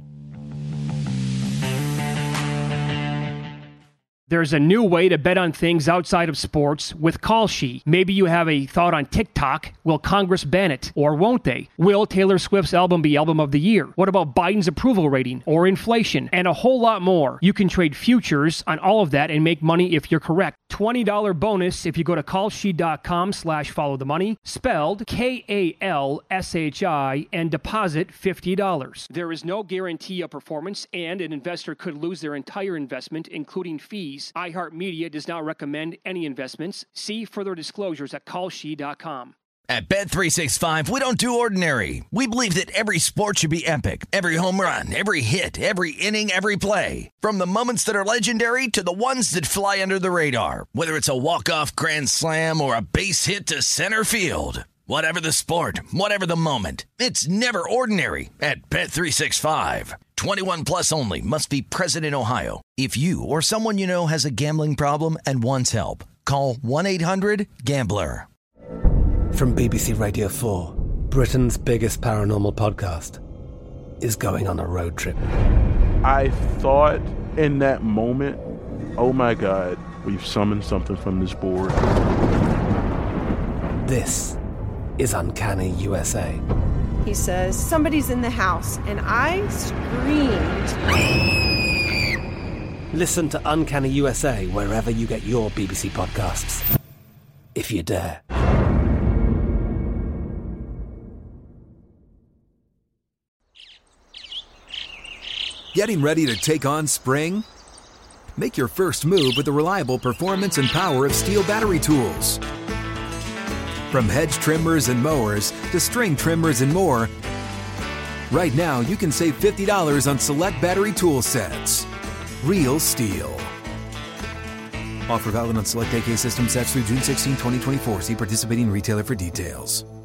There's a new way to bet on things outside of sports with Kalshi. Maybe you have a thought on TikTok. Will Congress ban it? Or won't they? Will Taylor Swift's album be album of the year? What about Biden's approval rating or inflation? And a whole lot more. You can trade futures on all of that and make money if you're correct. twenty dollars bonus if you go to kalshi.com slash follow the money, spelled K A L S H I, and deposit fifty dollars. There is no guarantee of performance, and an investor could lose their entire investment, including fees. iHeartMedia does not recommend any investments. See further disclosures at kalshi dot com. At Bet three sixty-five, we don't do ordinary. We believe that every sport should be epic. Every home run, every hit, every inning, every play. From the moments that are legendary to the ones that fly under the radar. Whether it's a walk-off grand slam or a base hit to center field. Whatever the sport, whatever the moment. It's never ordinary at Bet three sixty-five. twenty-one plus only. Must be present in Ohio. If you or someone you know has a gambling problem and wants help, call one eight hundred gambler. From B B C Radio four, Britain's biggest paranormal podcast is going on a road trip. I thought in that moment, oh my God, we've summoned something from this board. This is Uncanny U S A. He says, somebody's in the house, and I screamed. Listen to Uncanny U S A wherever you get your B B C podcasts, if you dare. Getting ready to take on spring? Make your first move with the reliable performance and power of Steel battery tools. From hedge trimmers and mowers to string trimmers and more, right now you can save fifty dollars on select battery tool sets. Real Steel. Offer valid on select A K system sets through June sixteenth, twenty twenty-four. See participating retailer for details.